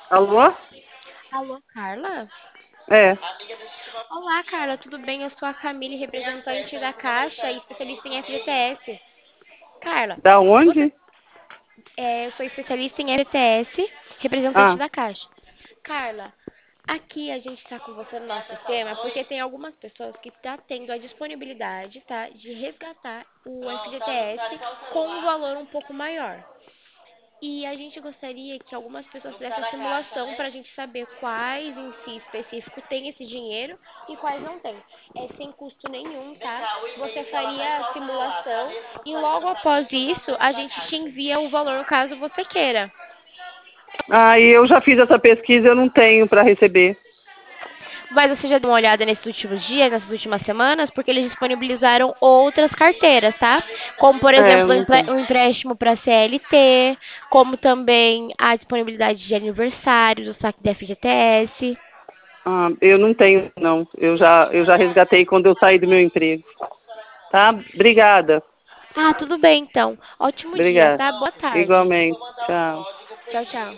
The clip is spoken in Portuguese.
Alô? Alô, Carla? É. Olá, Carla, tudo bem? Eu sou a Camille, representante da Caixa e especialista em FGTS. Carla, Da você, onde? eu sou especialista em FGTS, representante Ah, da Caixa. Carla, aqui a gente está com você no nosso sistema porque tem algumas pessoas que estão tendo a disponibilidade, tá, de resgatar o FGTS com um valor um pouco maior. E a gente gostaria que algumas pessoas fizessem a simulação para a gente saber quais em si específico tem esse dinheiro e quais não tem. É sem custo nenhum, tá? Você faria a simulação e logo após isso a gente te envia o valor caso você queira. e eu já fiz essa pesquisa, eu não tenho para receber. Mas você já deu uma olhada nesses últimos dias, nessas últimas semanas, porque eles disponibilizaram outras carteiras, tá? Como, por É, eu exemplo, não tenho. o empréstimo para CLT, como também a disponibilidade de aniversário do saque da FGTS. Eu não tenho, não. Eu já resgatei quando eu saí do meu emprego. Tá? Obrigada. Ah, tudo bem então. Ótimo dia, Obrigada. tá? Boa tarde. Igualmente. Tchau. Tchau, tchau.